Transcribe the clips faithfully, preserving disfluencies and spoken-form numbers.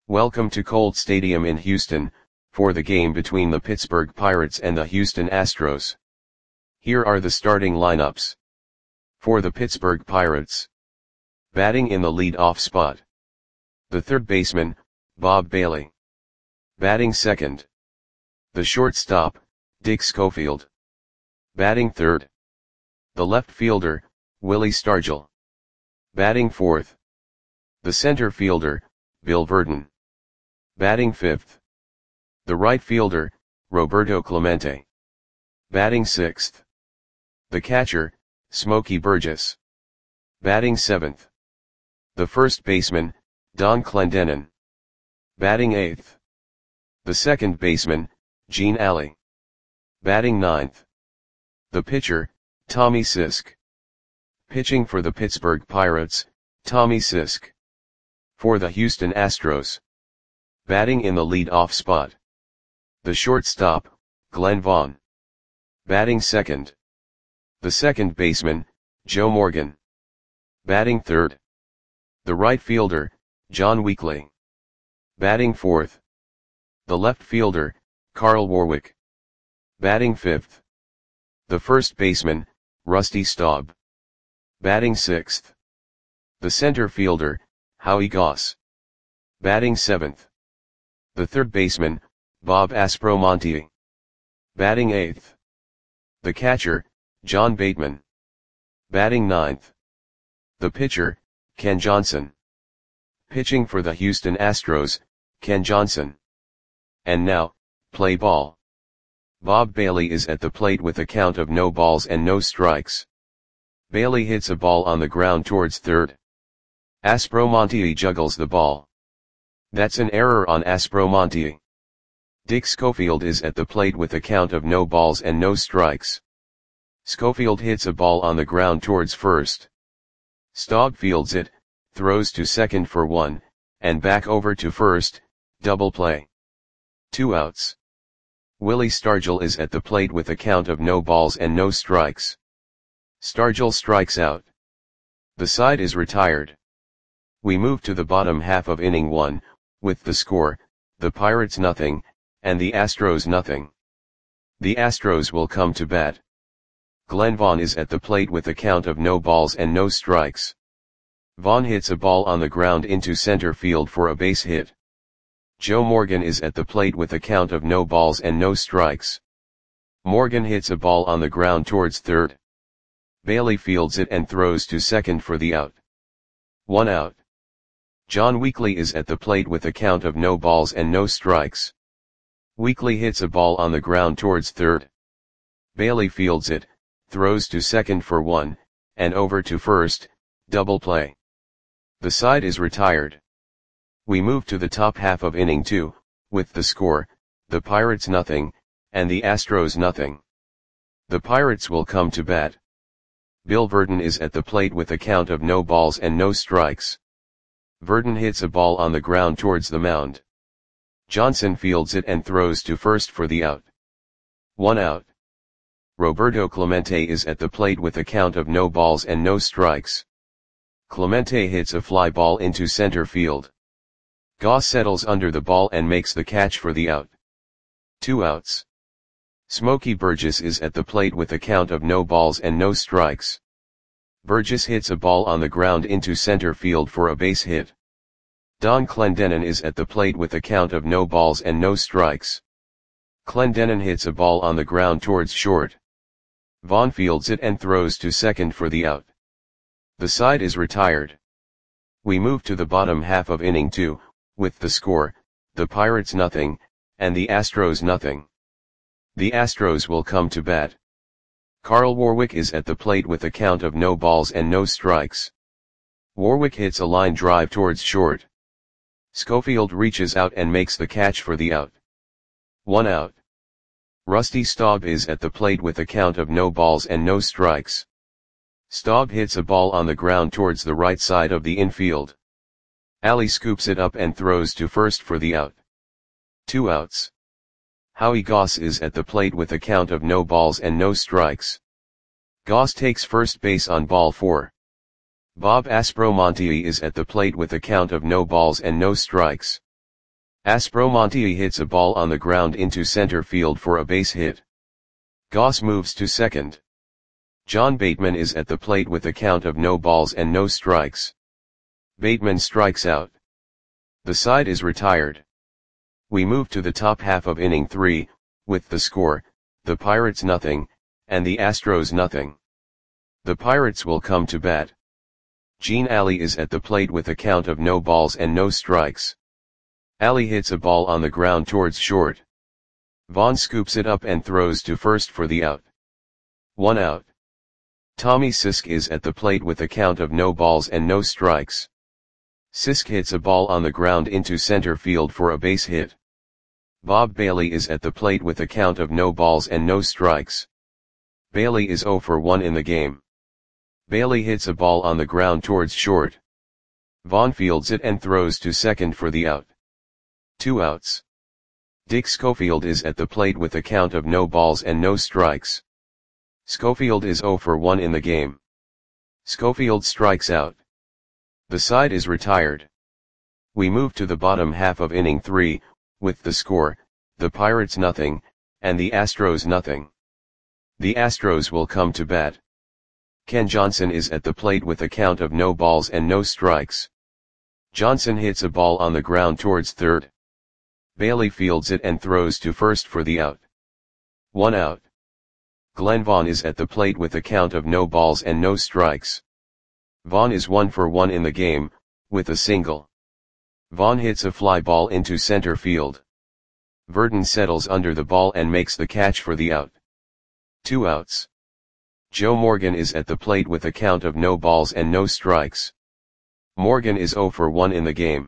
Welcome to Colt Stadium in Houston, for the game between the Pittsburgh Pirates and the Houston Astros. Here are the starting lineups. For the Pittsburgh Pirates. Batting in the lead-off spot. The third baseman, Bob Bailey. Batting second. The shortstop, Dick Schofield. Batting third. The left fielder, Willie Stargell. Batting fourth. The center fielder, Bill Virdon. Batting fifth. The right fielder, Roberto Clemente. Batting sixth. The catcher, Smokey Burgess. Batting seventh. The first baseman, Don Clendenon. Batting eighth. The second baseman, Gene Alley. Batting ninth. The pitcher, Tommy Sisk. Pitching for the Pittsburgh Pirates, Tommy Sisk. For the Houston Astros. Batting in the lead-off spot. The shortstop, Glenn Vaughn. Batting second. The second baseman, Joe Morgan. Batting third. The right fielder, John Weekly. Batting fourth. The left fielder, Carl Warwick. Batting fifth. The first baseman, Rusty Staub. Batting sixth. The center fielder, Howie Goss. Batting seventh. The third baseman, Bob Aspromonte. Batting eighth. The catcher, John Bateman. Batting ninth. The pitcher, Ken Johnson. Pitching for the Houston Astros, Ken Johnson. And now, play ball. Bob Bailey is at the plate with a count of no balls and no strikes. Bailey hits a ball on the ground towards third. Aspromonte juggles the ball. That's an error on Aspromonte. Dick Schofield is at the plate with a count of no balls and no strikes. Schofield hits a ball on the ground towards first. Staub fields it, throws to second for one, and back over to first, double play. Two outs. Willie Stargell is at the plate with a count of no balls and no strikes. Stargell strikes out. The side is retired. We move to the bottom half of inning one, with the score, the Pirates nothing, and the Astros nothing. The Astros will come to bat. Glenn Vaughn is at the plate with a count of no balls and no strikes. Vaughn hits a ball on the ground into center field for a base hit. Joe Morgan is at the plate with a count of no balls and no strikes. Morgan hits a ball on the ground towards third. Bailey fields it and throws to second for the out. One out. John Weekly is at the plate with a count of no balls and no strikes. Weekly hits a ball on the ground towards third. Bailey fields it, throws to second for one, and over to first, double play. The side is retired. We move to the top half of inning two, with the score, the Pirates nothing, and the Astros nothing. The Pirates will come to bat. Bill Virdon is at the plate with a count of no balls and no strikes. Virdon hits a ball on the ground towards the mound. Johnson fields it and throws to first for the out. One out. Roberto Clemente is at the plate with a count of no balls and no strikes. Clemente hits a fly ball into center field. Goss settles under the ball and makes the catch for the out. Two outs. Smokey Burgess is at the plate with a count of no balls and no strikes. Burgess hits a ball on the ground into center field for a base hit. Don Clendenon is at the plate with a count of no balls and no strikes. Clendenon hits a ball on the ground towards short. Vaughn fields it and throws to second for the out. The side is retired. We move to the bottom half of inning two, with the score, the Pirates nothing, and the Astros nothing. The Astros will come to bat. Carl Warwick is at the plate with a count of no balls and no strikes. Warwick hits a line drive towards short. Schofield reaches out and makes the catch for the out. One out. Rusty Staub is at the plate with a count of no balls and no strikes. Staub hits a ball on the ground towards the right side of the infield. Alley scoops it up and throws to first for the out. Two outs. Howie Goss is at the plate with a count of no balls and no strikes. Goss takes first base on ball four. Bob Aspromonte is at the plate with a count of no balls and no strikes. Aspromonte hits a ball on the ground into center field for a base hit. Goss moves to second. John Bateman is at the plate with a count of no balls and no strikes. Bateman strikes out. The side is retired. We move to the top half of inning three, with the score, the Pirates nothing, and the Astros nothing. The Pirates will come to bat. Gene Alley is at the plate with a count of no balls and no strikes. Alley hits a ball on the ground towards short. Vaughn scoops it up and throws to first for the out. One out. Tommy Sisk is at the plate with a count of no balls and no strikes. Sisk hits a ball on the ground into center field for a base hit. Bob Bailey is at the plate with a count of no balls and no strikes. Bailey is oh for one in the game. Bailey hits a ball on the ground towards short. Vaughn fields it and throws to second for the out. Two outs. Dick Schofield is at the plate with a count of no balls and no strikes. Schofield is oh for one in the game. Schofield strikes out. The side is retired. We move to the bottom half of inning three, with the score, the Pirates nothing, and the Astros nothing. The Astros will come to bat. Ken Johnson is at the plate with a count of no balls and no strikes. Johnson hits a ball on the ground towards third. Bailey fields it and throws to first for the out. One out. Glenn Vaughn is at the plate with a count of no balls and no strikes. Vaughn is one for one in the game, with a single. Vaughn hits a fly ball into center field. Verdon settles under the ball and makes the catch for the out. Two outs. Joe Morgan is at the plate with a count of no balls and no strikes. Morgan is oh for one in the game.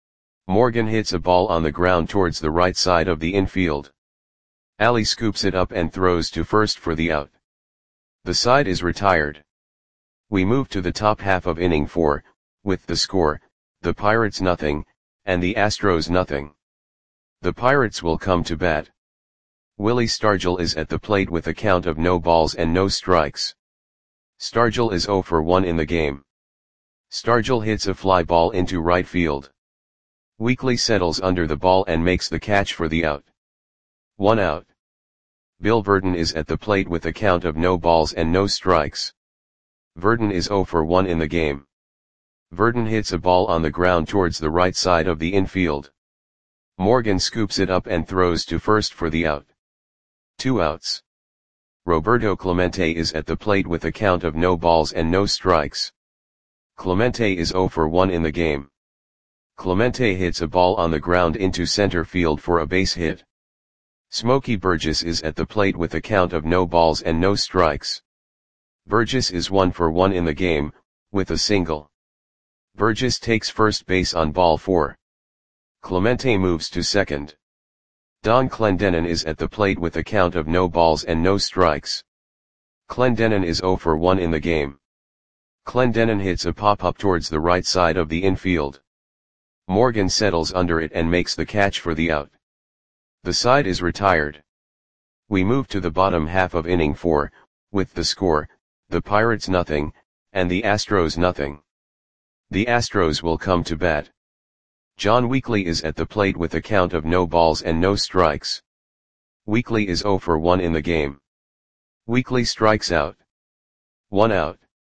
Morgan hits a ball on the ground towards the right side of the infield. Alley scoops it up and throws to first for the out. The side is retired. We move to the top half of inning four, with the score, the Pirates nothing, and the Astros nothing. The Pirates will come to bat. Willie Stargell is at the plate with a count of no balls and no strikes. Stargell is oh for one in the game. Stargell hits a fly ball into right field. Weekly settles under the ball and makes the catch for the out. One out. Bill Verdon is at the plate with a count of no balls and no strikes. Verdon is oh for one in the game. Verdon hits a ball on the ground towards the right side of the infield. Morgan scoops it up and throws to first for the out. Two outs. Roberto Clemente is at the plate with a count of no balls and no strikes. Clemente is oh for one in the game. Clemente hits a ball on the ground into center field for a base hit. Smokey Burgess is at the plate with a count of no balls and no strikes. Burgess is one for one in the game, with a single. Burgess takes first base on ball four. Clemente moves to second. Don Clendenon is at the plate with a count of no balls and no strikes. Clendenon is oh for one in the game. Clendenon hits a pop-up towards the right side of the infield. Morgan settles under it and makes the catch for the out. The side is retired. We move to the bottom half of inning four, with the score, the Pirates nothing, and the Astros nothing. The Astros will come to bat. John Weekly is at the plate with a count of no balls and no strikes. Weekly is oh for one in the game. Weekly strikes out. One out.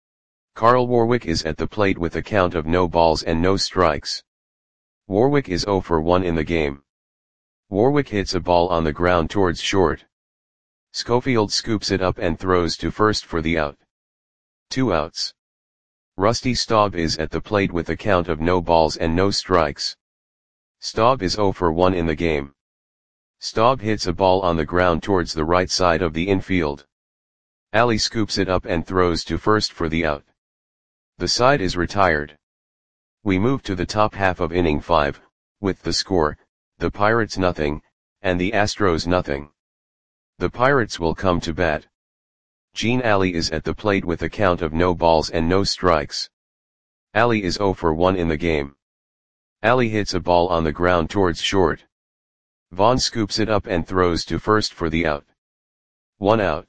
Carl Warwick is at the plate with a count of no balls and no strikes. Warwick is oh for one in the game. Warwick hits a ball on the ground towards short. Schofield scoops it up and throws to first for the out. Two outs. Rusty Staub is at the plate with a count of no balls and no strikes. Staub is oh for one in the game. Staub hits a ball on the ground towards the right side of the infield. Alley scoops it up and throws to first for the out. The side is retired. We move to the top half of inning five, with the score, the Pirates nothing, and the Astros nothing. The Pirates will come to bat. Gene Alley is at the plate with a count of no balls and no strikes. Alley is oh for one in the game. Alley hits a ball on the ground towards short. Vaughn scoops it up and throws to first for the out. One out.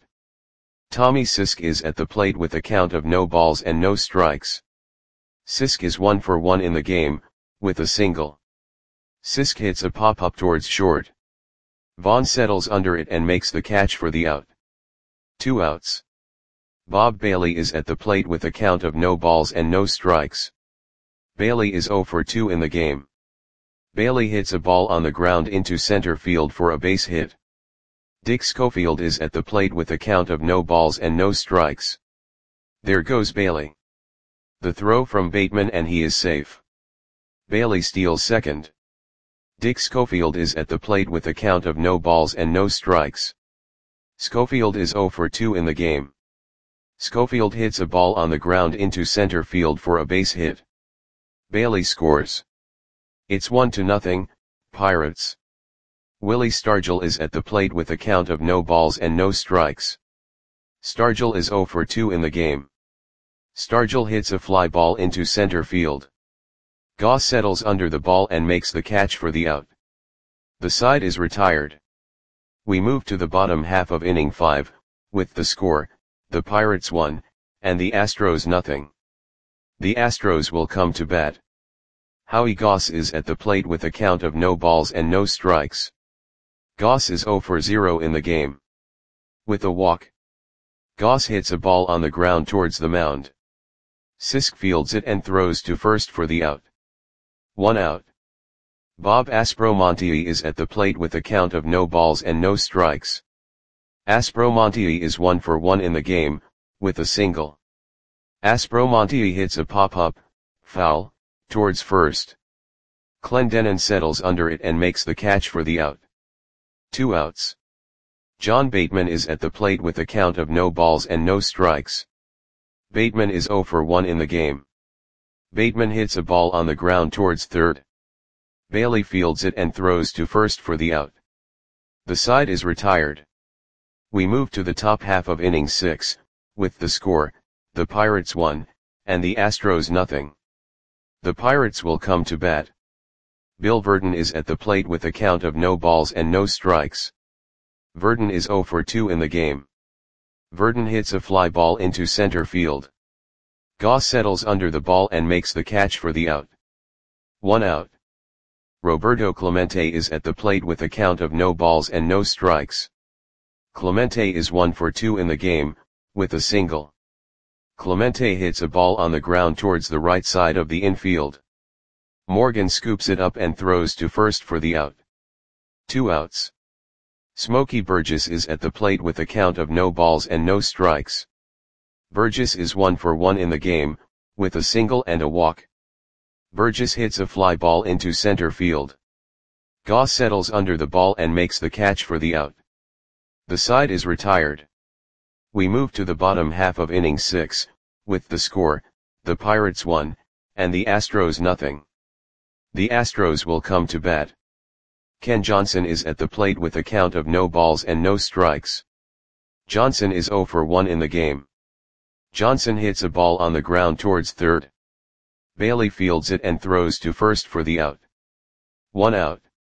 Tommy Sisk is at the plate with a count of no balls and no strikes. Sisk is one for one in the game, with a single. Sisk hits a pop-up towards short. Vaughn settles under it and makes the catch for the out. Two outs. Bob Bailey is at the plate with a count of no balls and no strikes. Bailey is oh for two in the game. Bailey hits a ball on the ground into center field for a base hit. Dick Schofield is at the plate with a count of no balls and no strikes. There goes Bailey. The throw from Bateman and he is safe. Bailey steals second. Dick Schofield is at the plate with a count of no balls and no strikes. Schofield is oh for two in the game. Schofield hits a ball on the ground into center field for a base hit. Bailey scores. It's one to nothing, Pirates. Willie Stargell is at the plate with a count of no balls and no strikes. Stargell is oh for two in the game. Stargell hits a fly ball into center field. Goss settles under the ball and makes the catch for the out. The side is retired. We move to the bottom half of inning five, with the score, the Pirates one, and the Astros nothing. The Astros will come to bat. Howie Goss is at the plate with a count of no balls and no strikes. Goss is oh for zero in the game. With a walk. Goss hits a ball on the ground towards the mound. Sisk fields it and throws to first for the out. One out. Bob Aspromonte is at the plate with a count of no balls and no strikes. Aspromonte is one for one in the game, with a single. Aspromonte hits a pop-up, foul, towards first. Clendenon settles under it and makes the catch for the out. Two outs. John Bateman is at the plate with a count of no balls and no strikes. Bateman is oh for one in the game. Bateman hits a ball on the ground towards third. Bailey fields it and throws to first for the out. The side is retired. We move to the top half of inning six, with the score, the Pirates one, and the Astros nothing. The Pirates will come to bat. Bill Verdon is at the plate with a count of no balls and no strikes. Verdon is oh for two in the game. Verdon hits a fly ball into center field. Goss settles under the ball and makes the catch for the out. One out. Roberto Clemente is at the plate with a count of no balls and no strikes. Clemente is one for two in the game, with a single. Clemente hits a ball on the ground towards the right side of the infield. Morgan scoops it up and throws to first for the out. Two outs. Smokey Burgess is at the plate with a count of no balls and no strikes. Burgess is one for one in the game, with a single and a walk. Burgess hits a fly ball into center field. Goss settles under the ball and makes the catch for the out. The side is retired. We move to the bottom half of inning six, with the score, the Pirates one, and the Astros nothing. The Astros will come to bat. Ken Johnson is at the plate with a count of no balls and no strikes. Johnson is oh for one in the game. Johnson hits a ball on the ground towards third. Bailey fields it and throws to first for the out. One out.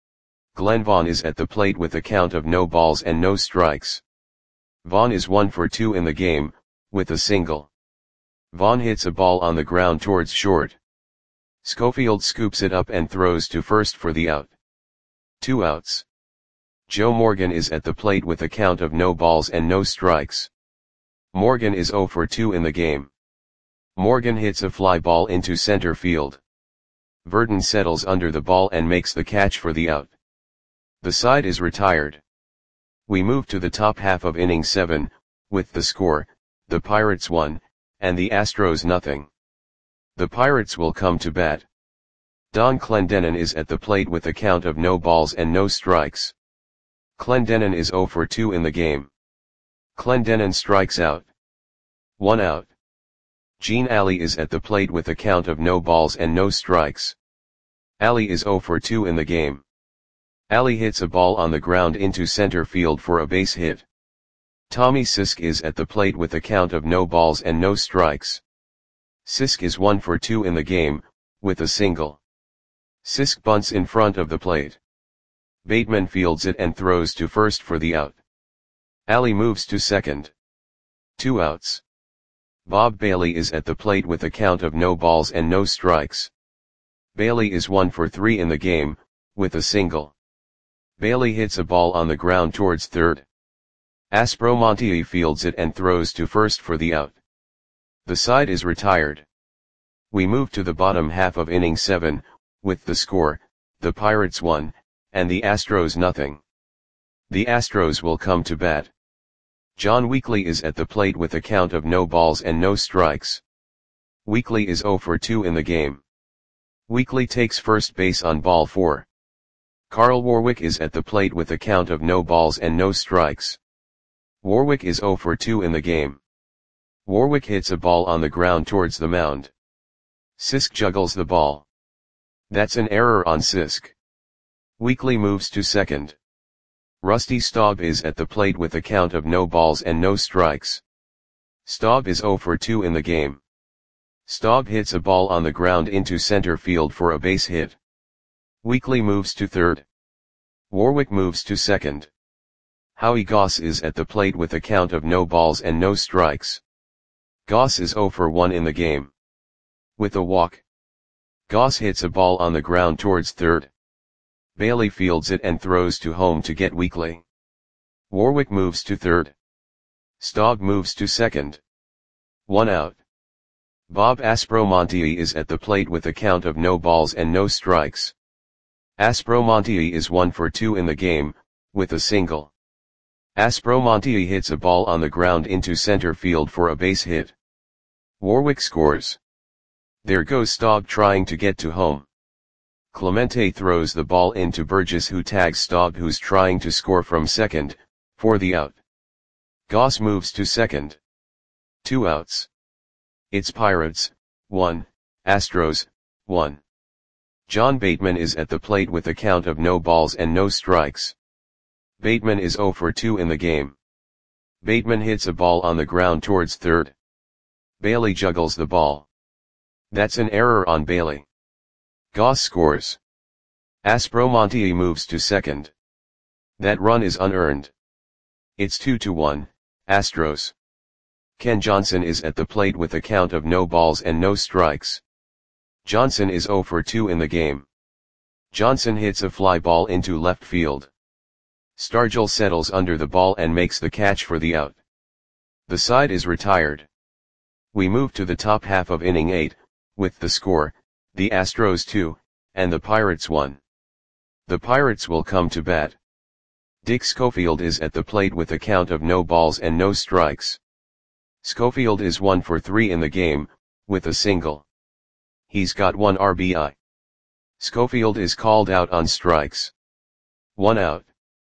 Glenn Vaughn is at the plate with a count of no balls and no strikes. Vaughn is one for two in the game, with a single. Vaughn hits a ball on the ground towards short. Schofield scoops it up and throws to first for the out. Two outs. Joe Morgan is at the plate with a count of no balls and no strikes. Morgan is oh for two in the game. Morgan hits a fly ball into center field. Verdon settles under the ball and makes the catch for the out. The side is retired. We move to the top half of inning seven, with the score, the Pirates one, and the Astros nothing. The Pirates will come to bat. Don Clendenon is at the plate with a count of no balls and no strikes. Clendenon is oh for two in the game. Clendenon strikes out. One out. Gene Alley is at the plate with a count of no balls and no strikes. Alley is oh for two in the game. Alley hits a ball on the ground into center field for a base hit. Tommy Sisk is at the plate with a count of no balls and no strikes. Sisk is one for two in the game, with a single. Sisk bunts in front of the plate. Bateman fields it and throws to first for the out. Alley moves to second. Two outs. Bob Bailey is at the plate with a count of no balls and no strikes. Bailey is one for three in the game, with a single. Bailey hits a ball on the ground towards third. Aspromonte fields it and throws to first for the out. The side is retired. We move to the bottom half of inning seven, with the score, the Pirates one, and the Astros nothing. The Astros will come to bat. John Weekly is at the plate with a count of no balls and no strikes. Weekly is oh for two in the game. Weekly takes first base on ball four. Carl Warwick is at the plate with a count of no balls and no strikes. Warwick is oh for two in the game. Warwick hits a ball on the ground towards the mound. Sisk juggles the ball. That's an error on Sisk. Weekly moves to second. Rusty Staub is at the plate with a count of no balls and no strikes. Staub is oh for two in the game. Staub hits a ball on the ground into center field for a base hit. Weekly moves to third. Warwick moves to second. Howie Goss is at the plate with a count of no balls and no strikes. Goss is oh for one in the game. With a walk. Goss hits a ball on the ground towards third. Bailey fields it and throws to home to get Weekly. Warwick moves to third. Staub moves to second. One out. Bob Aspromonte is at the plate with a count of no balls and no strikes. Aspromonte is one for two in the game, with a single. Aspromonte hits a ball on the ground into center field for a base hit. Warwick scores. There goes Staub trying to get to home. Clemente throws the ball into Burgess, who tags Staub, who's trying to score from second, for the out. Goss moves to second. Two outs. It's Pirates, one, Astros, one. John Bateman is at the plate with a count of no balls and no strikes. Bateman is oh for two in the game. Bateman hits a ball on the ground towards third. Bailey juggles the ball. That's an error on Bailey. Goss scores. Aspromonte moves to second. That run is unearned. It's two to one, Astros. Ken Johnson is at the plate with a count of no balls and no strikes. Johnson is oh for two in the game. Johnson hits a fly ball into left field. Stargell settles under the ball and makes the catch for the out. The side is retired. We move to the top half of inning eight, with the score, the Astros two, and the Pirates one. The Pirates will come to bat. Dick Schofield is at the plate with a count of no balls and no strikes. Schofield is one for three in the game, with a single. He's got one R B I. Schofield is called out on strikes. One out.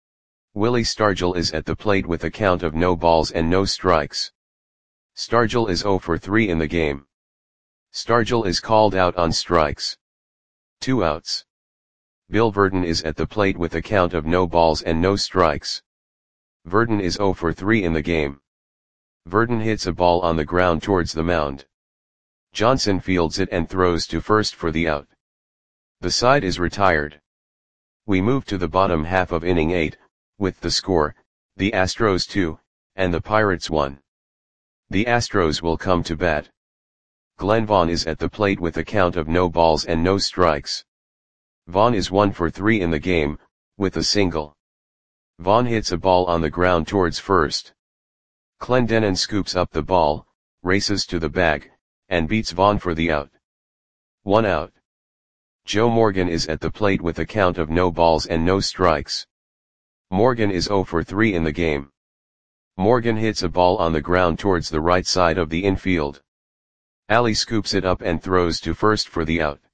Willie Stargell is at the plate with a count of no balls and no strikes. Stargell is oh for three in the game. Stargell is called out on strikes. Two outs. Bill Verdon is at the plate with a count of no balls and no strikes. Verdon is oh for three in the game. Verdon hits a ball on the ground towards the mound. Johnson fields it and throws to first for the out. The side is retired. We move to the bottom half of inning eight, with the score, the Astros two, and the Pirates one. The Astros will come to bat. Glenn Vaughn is at the plate with a count of no balls and no strikes. Vaughn is one for three in the game, with a single. Vaughn hits a ball on the ground towards first. Clendenon scoops up the ball, races to the bag, and beats Vaughn for the out. One out. Joe Morgan is at the plate with a count of no balls and no strikes. Morgan is oh for three in the game. Morgan hits a ball on the ground towards the right side of the infield. Ali scoops it up and throws to first for the out.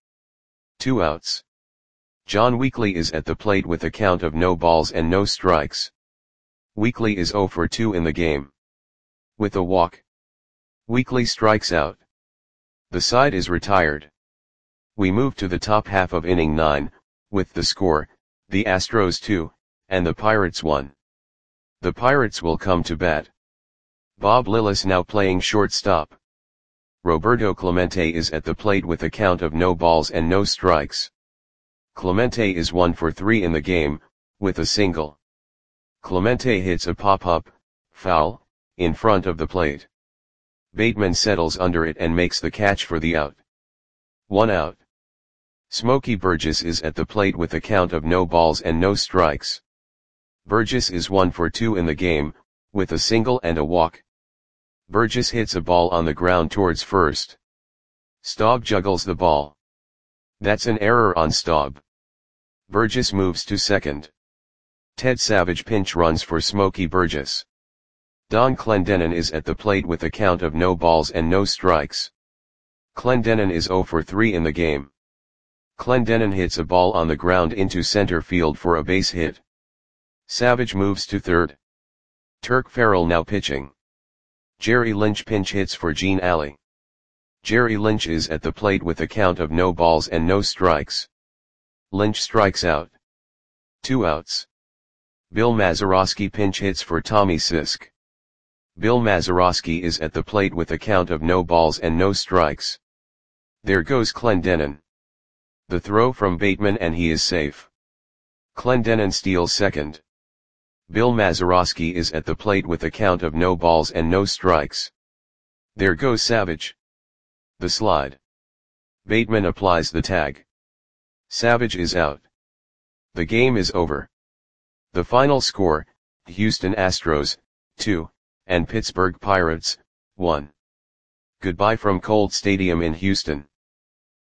Two outs. John Weekly is at the plate with a count of no balls and no strikes. Weekly is oh for two in the game. With a walk. Weekly strikes out. The side is retired. We move to the top half of inning nine, with the score, the Astros two, and the Pirates one. The Pirates will come to bat. Bob Lillis now playing shortstop. Roberto Clemente is at the plate with a count of no balls and no strikes. Clemente is one for three in the game, with a single. Clemente hits a pop-up, foul, in front of the plate. Bateman settles under it and makes the catch for the out. One out. Smokey Burgess is at the plate with a count of no balls and no strikes. Burgess is one for two in the game, with a single and a walk. Burgess hits a ball on the ground towards first. Staub juggles the ball. That's an error on Staub. Burgess moves to second. Ted Savage pinch runs for Smokey Burgess. Don Clendenon is at the plate with a count of no balls and no strikes. Clendenon is zero for three in the game. Clendenon hits a ball on the ground into center field for a base hit. Savage moves to third. Turk Farrell now pitching. Jerry Lynch pinch hits for Gene Alley. Jerry Lynch is at the plate with a count of no balls and no strikes. Lynch strikes out. Two outs. Bill Mazeroski pinch hits for Tommy Sisk. Bill Mazeroski is at the plate with a count of no balls and no strikes. There goes Clendenon. The throw from Bateman and he is safe. Clendenon steals second. Bill Mazeroski is at the plate with a count of no balls and no strikes. There goes Savage. The slide. Bateman applies the tag. Savage is out. The game is over. The final score, Houston Astros, two, and Pittsburgh Pirates, one. Goodbye from Colt Stadium in Houston.